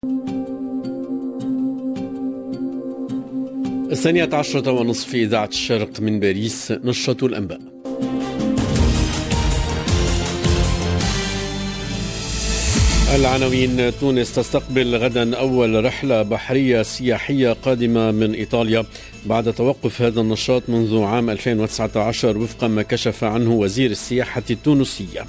12:30 في إذاعة الشرق من باريس. نشرة الأنباء. العناوين: تونس تستقبل غدا أول رحلة بحرية سياحية قادمة من إيطاليا بعد توقف هذا النشاط منذ عام 2019 وفق ما كشف عنه وزير السياحة التونسية.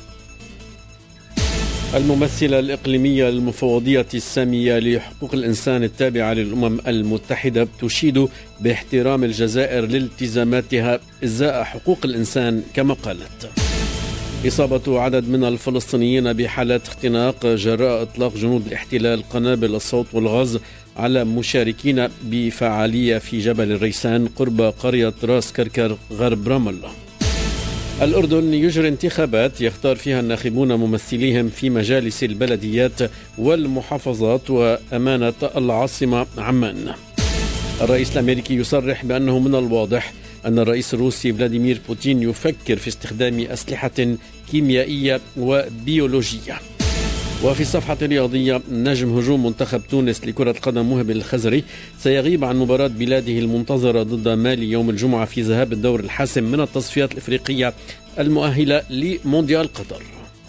الممثلة الإقليمية المفوضية السامية لحقوق الإنسان التابعة للأمم المتحدة تشيد باحترام الجزائر لالتزاماتها إزاء حقوق الإنسان كما قالت. إصابة عدد من الفلسطينيين بحالات اختناق جراء إطلاق جنود الاحتلال قنابل الصوت والغاز على مشاركين بفعالية في جبل الريسان قرب قرية راس كركر غرب رام الله. الأردن يجري انتخابات يختار فيها الناخبون ممثليهم في مجالس البلديات والمحافظات وأمانة العاصمة عمان. الرئيس الأمريكي يصرح بأنه من الواضح أن الرئيس الروسي فلاديمير بوتين يفكر في استخدام أسلحة كيميائية وبيولوجية. وفي الصفحة الرياضية: نجم هجوم منتخب تونس لكرة القدم مهب الخزري سيغيب عن مباراة بلاده المنتظرة ضد مالي يوم الجمعة في ذهاب الدور الحاسم من التصفيات الإفريقية المؤهلة لمونديال قطر.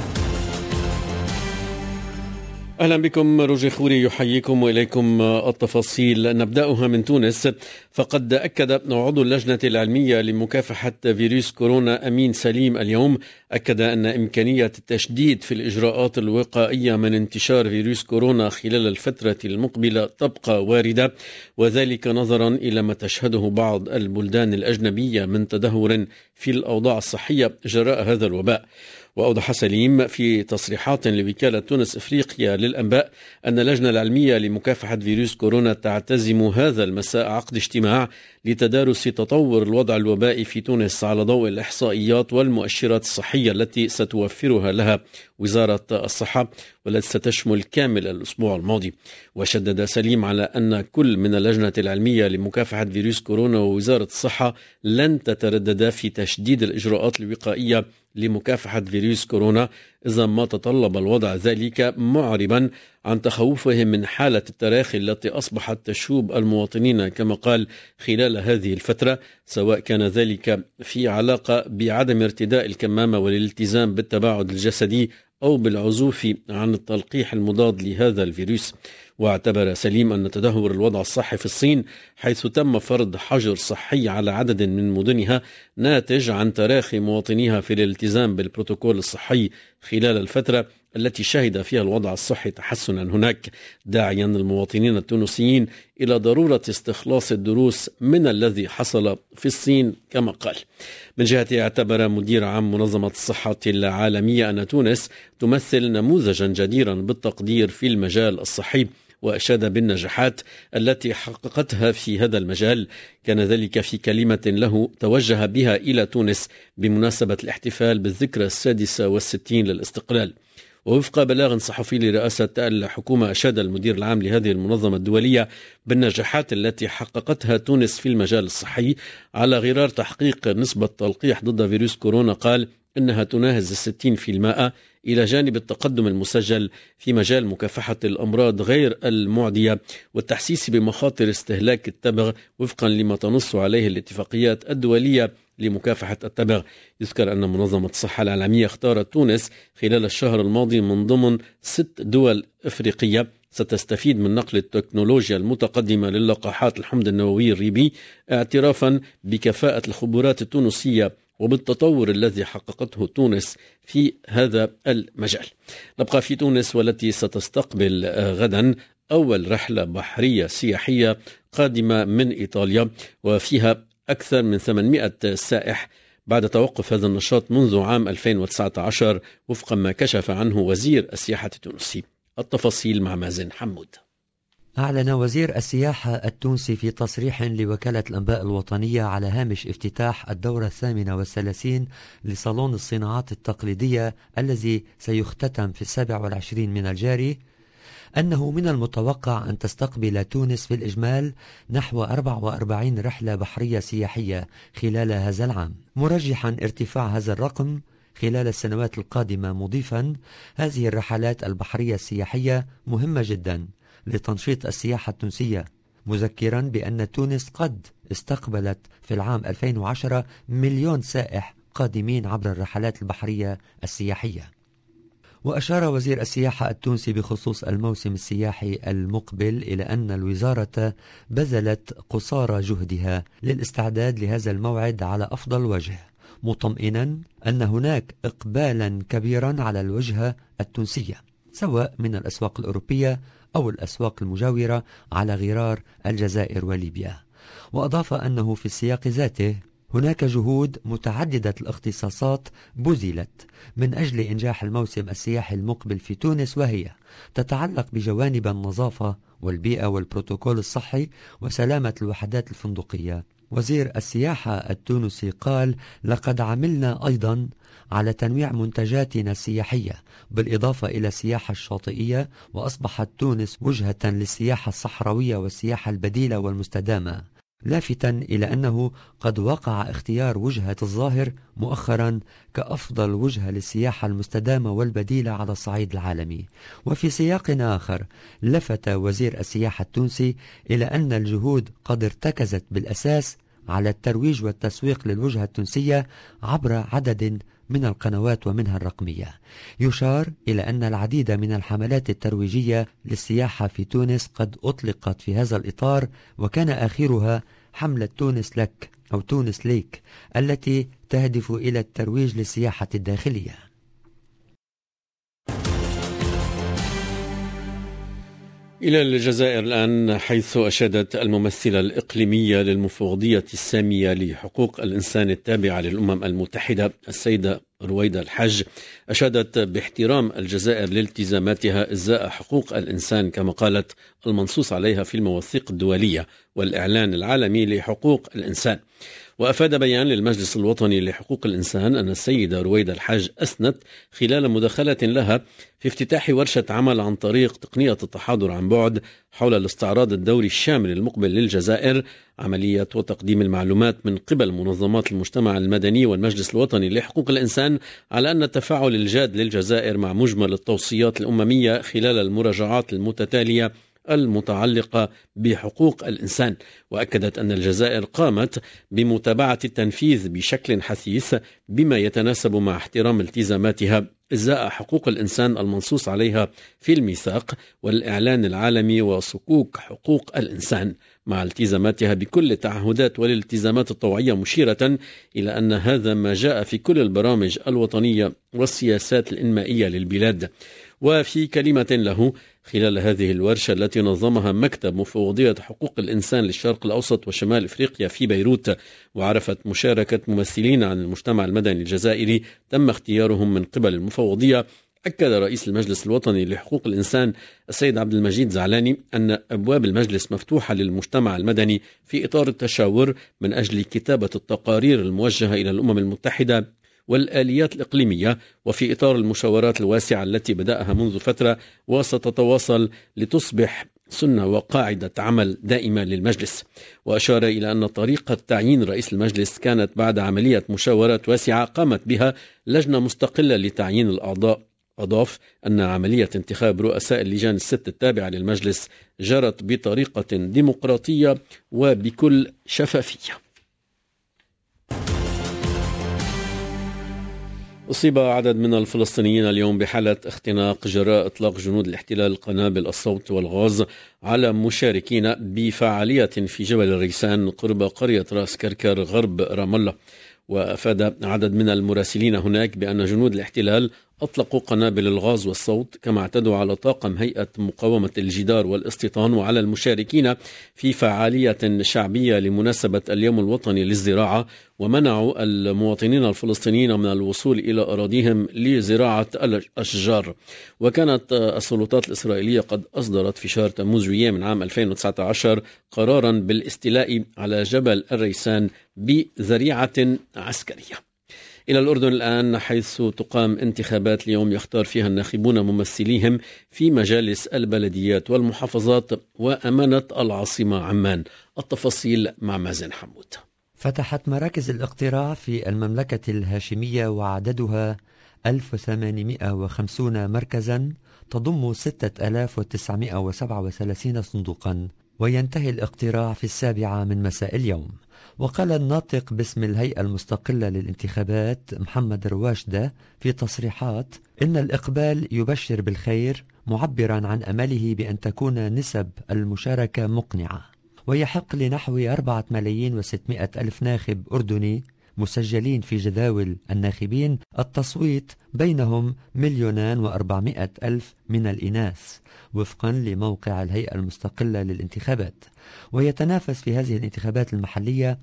أهلا بكم، روجي خوري يحييكم وإليكم التفاصيل. نبدأها من تونس، فقد أكد عضو اللجنة العلمية لمكافحة فيروس كورونا أمين سليم اليوم أن إمكانية التشديد في الإجراءات الوقائية من انتشار فيروس كورونا خلال الفترة المقبلة تبقى واردة، وذلك نظرا إلى ما تشهده بعض البلدان الأجنبية من تدهور في الأوضاع الصحية جراء هذا الوباء. وأوضح سليم في تصريحات لوكالة تونس إفريقيا للأنباء أن اللجنة العلمية لمكافحة فيروس كورونا تعتزم هذا المساء عقد اجتماع لتدارس تطور الوضع الوبائي في تونس على ضوء الإحصائيات والمؤشرات الصحية التي ستوفرها لها وزارة الصحة والتي ستشمل كامل الأسبوع الماضي. وشدد سليم على أن كل من اللجنة العلمية لمكافحة فيروس كورونا ووزارة الصحة لن تتردد في تشديد الإجراءات الوقائية لمكافحة فيروس كورونا إذا ما تطلب الوضع ذلك، معربا عن تخوفهم من حالة التراخي التي أصبحت تشوب المواطنين كما قال خلال هذه الفترة، سواء كان ذلك في علاقة بعدم ارتداء الكمامة والالتزام بالتباعد الجسدي أو بالعزوف عن التلقيح المضاد لهذا الفيروس. واعتبر سليم أن تدهور الوضع الصحي في الصين حيث تم فرض حجر صحي على عدد من مدنها ناتج عن تراخي مواطنيها في الالتزام بالبروتوكول الصحي خلال الفترة التي شهد فيها الوضع الصحي تحسنا هناك، داعيا المواطنين التونسيين إلى ضرورة استخلاص الدروس من الذي حصل في الصين كما قال. من جهته اعتبر مدير عام منظمة الصحة العالمية أن تونس تمثل نموذجا جديرا بالتقدير في المجال الصحي، وأشاد بالنجاحات التي حققتها في هذا المجال. كان ذلك في كلمة له توجه بها إلى تونس بمناسبة الاحتفال بالذكرى 66 للاستقلال. ووفق بلاغ صحفي لرئاسة الحكومة أشاد المدير العام لهذه المنظمة الدولية بالنجاحات التي حققتها تونس في المجال الصحي على غرار تحقيق نسبة تلقيح ضد فيروس كورونا. قال إنها تناهز 60% إلى جانب التقدم المسجل في مجال مكافحة الأمراض غير المعدية والتحسيس بمخاطر استهلاك التبغ وفقا لما تنص عليه الاتفاقيات الدولية لمكافحة التبغ. يذكر أن منظمة الصحة العالمية اختارت تونس خلال الشهر الماضي من ضمن 6 دول إفريقية ستستفيد من نقل التكنولوجيا المتقدمة للقاحات الحمض النووي الريبي، اعترافا بكفاءة الخبرات التونسية وبالتطور الذي حققته تونس في هذا المجال. نبقى في تونس والتي ستستقبل غدا أول رحلة بحرية سياحية قادمة من إيطاليا وفيها أكثر من 800 سائح بعد توقف هذا النشاط منذ عام 2019 وفق ما كشف عنه وزير السياحة التونسي. التفاصيل مع مازن حمود. أعلن وزير السياحة التونسي في تصريح لوكالة الأنباء الوطنية على هامش افتتاح الدورة 38 لصالون الصناعات التقليدية الذي سيختتم في 27 من الجاري أنه من المتوقع أن تستقبل تونس في الإجمال نحو 44 رحلة بحرية سياحية خلال هذا العام، مرجحا ارتفاع هذا الرقم خلال السنوات القادمة، مضيفا هذه الرحلات البحرية السياحية مهمة جدا لتنشيط السياحة التونسية، مذكرا بأن تونس قد استقبلت في العام 2010 مليون سائح قادمين عبر الرحلات البحرية السياحية. وأشار وزير السياحة التونسي بخصوص الموسم السياحي المقبل إلى أن الوزارة بذلت قصارى جهدها للاستعداد لهذا الموعد على أفضل وجه، مطمئنا أن هناك إقبالا كبيرا على الوجهة التونسية سواء من الأسواق الأوروبية أو الأسواق المجاورة على غرار الجزائر وليبيا. وأضاف أنه في السياق ذاته هناك جهود متعددة الاختصاصات بذلت من أجل إنجاح الموسم السياحي المقبل في تونس، وهي تتعلق بجوانب النظافة والبيئة والبروتوكول الصحي وسلامة الوحدات الفندقية. وزير السياحة التونسي قال: لقد عملنا أيضا على تنويع منتجاتنا السياحية بالإضافة إلى السياحة الشاطئية، وأصبحت تونس وجهة للسياحة الصحراوية والسياحة البديلة والمستدامة، لافتا إلى أنه قد وقع اختيار وجهة الظاهر مؤخرا كأفضل وجهة للسياحة المستدامة والبديلة على الصعيد العالمي. وفي سياق آخر لفت وزير السياحة التونسي إلى أن الجهود قد ارتكزت بالأساس على الترويج والتسويق للوجهة التونسية عبر عدد من القنوات ومنها الرقمية. يشار إلى أن العديد من الحملات الترويجية للسياحة في تونس قد أطلقت في هذا الإطار، وكان آخرها حملة تونس لك أو تونس ليك التي تهدف إلى الترويج للسياحة الداخلية. إلى الجزائر الآن، حيث أشادت الممثلة الإقليمية للمفوضية السامية لحقوق الإنسان التابعة للأمم المتحدة السيدة رويدة الحج، أشادت باحترام الجزائر لالتزاماتها إزاء حقوق الإنسان كما قالت المنصوص عليها في المواثيق الدولية والإعلان العالمي لحقوق الإنسان. وأفاد بيان للمجلس الوطني لحقوق الإنسان أن السيدة رويدة الحج أثنت خلال مداخلة لها في افتتاح ورشة عمل عن طريق تقنية التحاضر عن بعد حول الاستعراض الدوري الشامل المقبل للجزائر، عملية وتقديم المعلومات من قبل منظمات المجتمع المدني والمجلس الوطني لحقوق الإنسان على أن التفاعل الجاد للجزائر مع مجمل التوصيات الأممية خلال المراجعات المتتالية المتعلقة بحقوق الإنسان. وأكدت أن الجزائر قامت بمتابعة التنفيذ بشكل حثيث بما يتناسب مع احترام التزاماتها إزاء حقوق الإنسان المنصوص عليها في الميثاق والإعلان العالمي وصكوك حقوق الإنسان، مع التزاماتها بكل التعهدات والالتزامات الطوعية، مشيرة إلى أن هذا ما جاء في كل البرامج الوطنية والسياسات الإنمائية للبلاد. وفي كلمة له خلال هذه الورشة التي نظمها مكتب مفوضية حقوق الإنسان للشرق الأوسط وشمال إفريقيا في بيروت، وعرفت مشاركة ممثلين عن المجتمع المدني الجزائري تم اختيارهم من قبل المفوضية، أكد رئيس المجلس الوطني لحقوق الإنسان السيد عبد المجيد زعلاني أن أبواب المجلس مفتوحة للمجتمع المدني في إطار التشاور من أجل كتابة التقارير الموجهة إلى الأمم المتحدة والآليات الإقليمية، وفي إطار المشاورات الواسعة التي بدأها منذ فترة وستتواصل لتصبح سنة وقاعدة عمل دائمة للمجلس. وأشار إلى أن طريقة تعيين رئيس المجلس كانت بعد عملية مشاورات واسعة قامت بها لجنة مستقلة لتعيين الأعضاء. أضاف أن عملية انتخاب رؤساء اللجان الست التابعة للمجلس جرت بطريقة ديمقراطية وبكل شفافية. أصيب عدد من الفلسطينيين اليوم بحالة اختناق جراء إطلاق جنود الاحتلال قنابل الصوت والغاز على مشاركين بفعالية في جبل الريسان قرب قرية راس كركر غرب رام الله. وأفاد عدد من المراسلين هناك بأن جنود الاحتلال أطلقوا قنابل الغاز والصوت، كما اعتدوا على طاقم هيئة مقاومة الجدار والاستيطان وعلى المشاركين في فعالية شعبية لمناسبة اليوم الوطني للزراعة، ومنعوا المواطنين الفلسطينيين من الوصول إلى أراضيهم لزراعة الأشجار. وكانت السلطات الإسرائيلية قد أصدرت في شهر تموز من عام 2019 قرارا بالاستيلاء على جبل الريسان بذريعة عسكرية. إلى الأردن الآن، حيث تقام انتخابات اليوم يختار فيها الناخبون ممثليهم في مجالس البلديات والمحافظات وأمانة العاصمة عمان. التفاصيل مع مازن حمود. فتحت مراكز الاقتراع في المملكة الهاشمية وعددها 1850 مركزا تضم 6937 صندوقا، وينتهي الاقتراع في 7 من مساء اليوم. وقال الناطق باسم الهيئة المستقلة للانتخابات محمد رواشدة في تصريحات إن الإقبال يبشر بالخير، معبرا عن أمله بأن تكون نسب المشاركة مقنعة. ويحق لنحو 4,600,000 ناخب أردني مسجلين في جداول الناخبين التصويت، بينهم 2,400,000 من الإناث وفقا لموقع الهيئة المستقلة للانتخابات. ويتنافس في هذه الانتخابات المحلية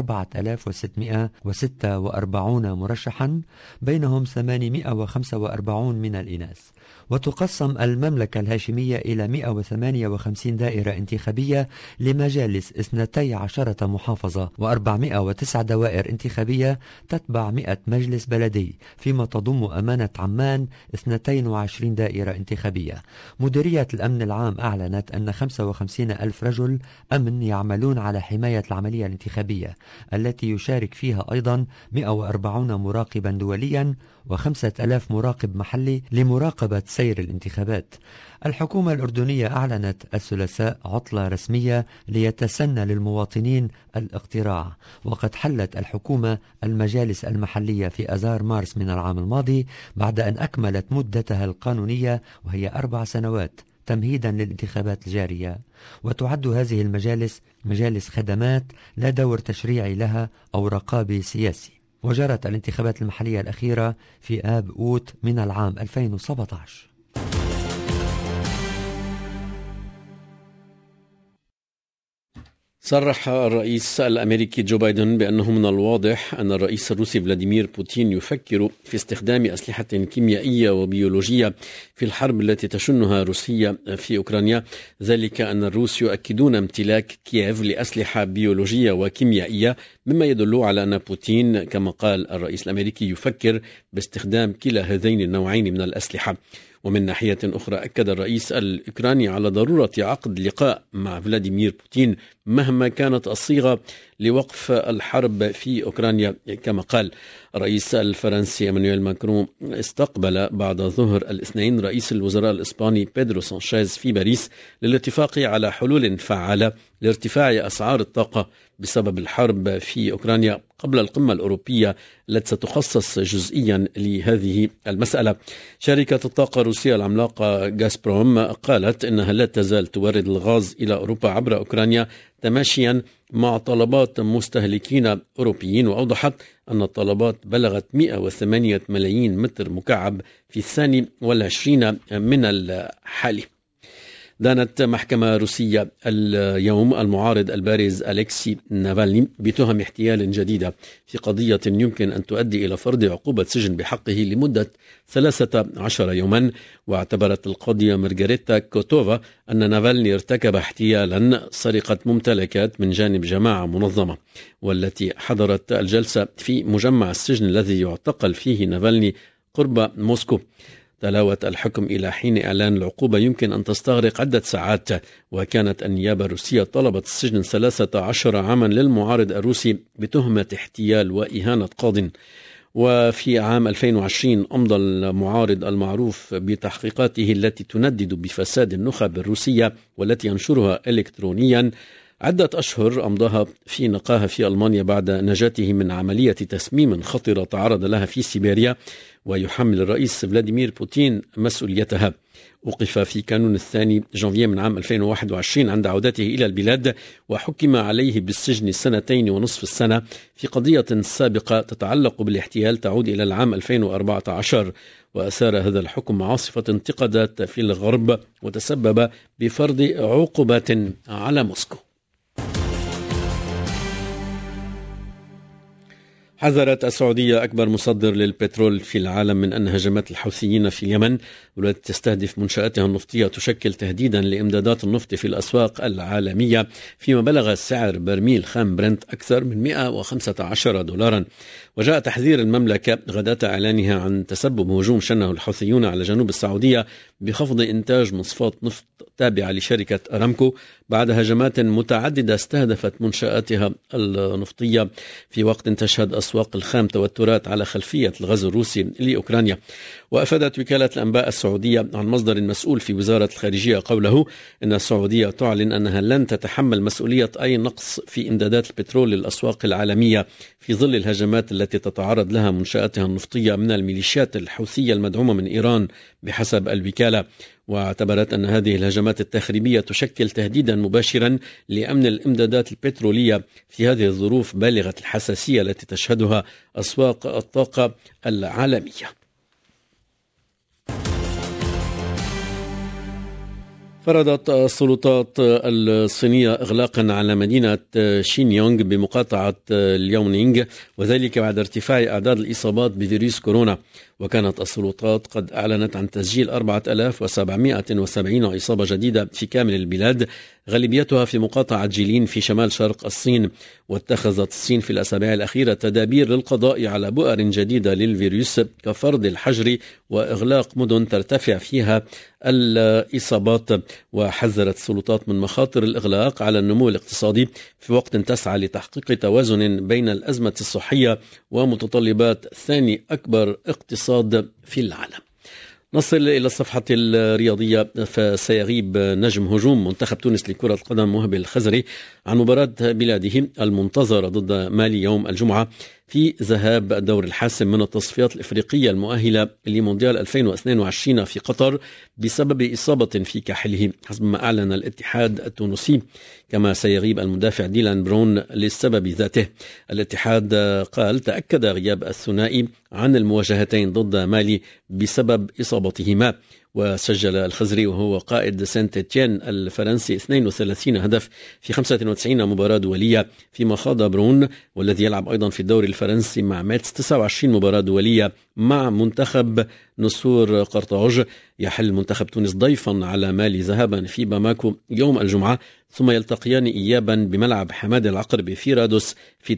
4,646 مرشحا، بينهم 845 من الإناث. وتقسم المملكة الهاشمية إلى 158 دائرة انتخابية لمجالس 12 محافظة و409 دوائر انتخابية تتبع 100 مجلس بلدي، فيما تضم أمانة عمان 22 دائرة انتخابية. مديرية الأمن العام أعلنت أن 55,000 رجل أمن يعملون على حماية العملية الانتخابية، التي يشارك فيها أيضا 140 مراقبا دوليا و5,000 مراقب محلي لمراقبة سير الانتخابات. الحكومة الأردنية أعلنت الثلاثاء عطلة رسمية ليتسنى للمواطنين الاقتراع. وقد حلت الحكومة المجالس المحلية في أذار مارس من العام الماضي بعد أن أكملت مدتها القانونية، وهي 4 سنوات تمهيدا للانتخابات الجارية. وتعد هذه المجالس مجالس خدمات لا دور تشريعي لها أو رقابي سياسي. وجرت الانتخابات المحلية الأخيرة في آب أوت من العام 2017. صرح الرئيس الأمريكي جو بايدن بأنه من الواضح أن الرئيس الروسي فلاديمير بوتين يفكر في استخدام أسلحة كيميائية وبيولوجية في الحرب التي تشنها روسيا في أوكرانيا، ذلك أن الروس يؤكدون امتلاك كييف لأسلحة بيولوجية وكيميائية، مما يدل على أن بوتين كما قال الرئيس الأمريكي يفكر باستخدام كلا هذين النوعين من الأسلحة. ومن ناحية أخرى أكد الرئيس الأوكراني على ضرورة عقد لقاء مع فلاديمير بوتين مهما كانت الصيغة لوقف الحرب في أوكرانيا. كما قال الرئيس الفرنسي إيمانويل ماكرون استقبل بعد ظهر الاثنين رئيس الوزراء الإسباني بيدرو سانشيز في باريس للاتفاق على حلول فعالة لارتفاع أسعار الطاقة بسبب الحرب في أوكرانيا قبل القمة الأوروبية التي ستخصص جزئيا لهذه المسألة. شركة الطاقة الروسية العملاقة غازبروم قالت إنها لا تزال تورد الغاز إلى أوروبا عبر أوكرانيا تماشيا مع طلبات مستهلكين أوروبيين، وأوضحت أن الطلبات بلغت 108 ملايين متر مكعب في 22 من الحالي. دانت محكمة روسية اليوم المعارض البارز أليكسي نافالني بتهم احتيال جديدة في قضية يمكن أن تؤدي إلى فرض عقوبة سجن بحقه لمدة 13 يوما. واعتبرت القاضية مارغريتا كوتوفا أن نافالني ارتكب احتيالا سرقة ممتلكات من جانب جماعة منظمة، والتي حضرت الجلسة في مجمع السجن الذي يعتقل فيه نافالني قرب موسكو. تلاوت الحكم إلى حين إعلان العقوبة يمكن أن تستغرق عدة ساعات، وكانت النيابة الروسية طلبت السجن 13 عاما للمعارض الروسي بتهمة احتيال وإهانة قاضٍ. وفي عام 2020 أمضى المعارض المعروف بتحقيقاته التي تندد بفساد النخب الروسية والتي ينشرها إلكترونيا عدة أشهر أمضاها في نقاهة في ألمانيا بعد نجاته من عملية تسميم خطرة تعرض لها في سيبيريا، ويحمل الرئيس فلاديمير بوتين مسؤوليتها. وقف في كانون الثاني جانفييه من عام 2021 عند عودته إلى البلاد، وحكم عليه بالسجن 2.5 سنة في قضية سابقة تتعلق بالاحتيال تعود إلى العام 2014. وأثار هذا الحكم عاصفة انتقادات في الغرب وتسبب بفرض عقوبات على موسكو. حذرت السعودية أكبر مصدر للبترول في العالم من أن هجمات الحوثيين في اليمن والتي تستهدف منشآتها النفطية تشكل تهديدا لإمدادات النفط في الأسواق العالمية، فيما بلغ سعر برميل خام برنت أكثر من $115. وجاء تحذير المملكة غداة إعلانها عن تسبب هجوم شنه الحوثيون على جنوب السعودية بخفض إنتاج مصفاة نفط تابعة لشركة أرامكو بعد هجمات متعددة استهدفت منشآتها النفطية في وقت تشهد أسواق الخام توترات على خلفية الغزو الروسي لأوكرانيا. وأفادت وكالة الأنباء السعودية عن مصدر مسؤول في وزارة الخارجية قوله إن السعودية تعلن أنها لن تتحمل مسؤولية أي نقص في إمدادات البترول للأسواق العالمية في ظل الهجمات التي تتعرض لها منشآتها النفطية من الميليشيات الحوثية المدعومة من إيران بحسب الوكالة. واعتبرت أن هذه الهجمات التخريبية تشكل تهديدا مباشرا لأمن الإمدادات البترولية في هذه الظروف بالغة الحساسية التي تشهدها أسواق الطاقة العالمية. فرضت السلطات الصينية إغلاقا على مدينة شينيونغ بمقاطعة ليونينغ، وذلك بعد ارتفاع أعداد الإصابات بفيروس كورونا. وكانت السلطات قد أعلنت عن تسجيل 4770 إصابة جديدة في كامل البلاد، غالبيتها في مقاطعة جيلين في شمال شرق الصين. واتخذت الصين في الأسابيع الأخيرة تدابير للقضاء على بؤر جديدة للفيروس كفرض الحجر وإغلاق مدن ترتفع فيها الإصابات. وحذرت السلطات من مخاطر الإغلاق على النمو الاقتصادي في وقت تسعى لتحقيق توازن بين الأزمة الصحية ومتطلبات ثاني أكبر اقتصاد في العالم. نصل إلى الصفحة الرياضية، فسيغيب نجم هجوم منتخب تونس لكرة القدم وهبي الخزري عن مباراة بلاده المنتظرة ضد مالي يوم الجمعة في ذهاب الدور الحاسم من التصفيات الإفريقية المؤهلة لمونديال 2022 في قطر بسبب إصابة في كاحله حسب ما أعلن الاتحاد التونسي. كما سيغيب المدافع ديلان برون للسبب ذاته. الاتحاد قال تأكد غياب الثنائي عن المواجهتين ضد مالي بسبب إصابتهما. وسجل الخزري وهو قائد سانت إتيان الفرنسي 32 هدف في 95 مباراة دولية، فيما خاض برون والذي يلعب أيضا في الدوري الفرنسي مع ميتس 29 مباراة دولية مع منتخب نسور قرطاج. يحل منتخب تونس ضيفا على مالي ذهابا في باماكو يوم الجمعة، ثم يلتقيان إيابا بملعب حماد العقربي في رادوس في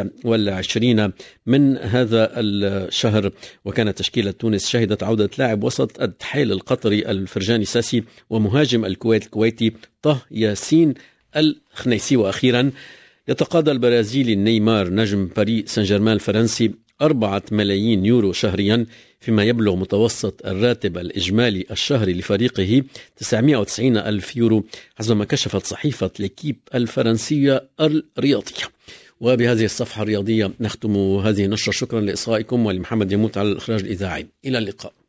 29 من هذا الشهر. وكانت تشكيلة تونس شهدت عودة لاعب وسط التحيل القطري الفرجاني ساسي ومهاجم الكويت الكويتي طه ياسين الخنيسي. وأخيرا يتقاضى البرازيلي نيمار نجم باريس سان جيرمان الفرنسي 4 ملايين يورو شهريا، فيما يبلغ متوسط الراتب الإجمالي الشهري لفريقه 990 ألف يورو حسب ما كشفت صحيفة ليكيب الفرنسية الرياضية. وبهذه الصفحة الرياضية نختم هذه النشرة. شكرا لإصغائكم، ولمحمد يموت على الإخراج الإذاعي. إلى اللقاء.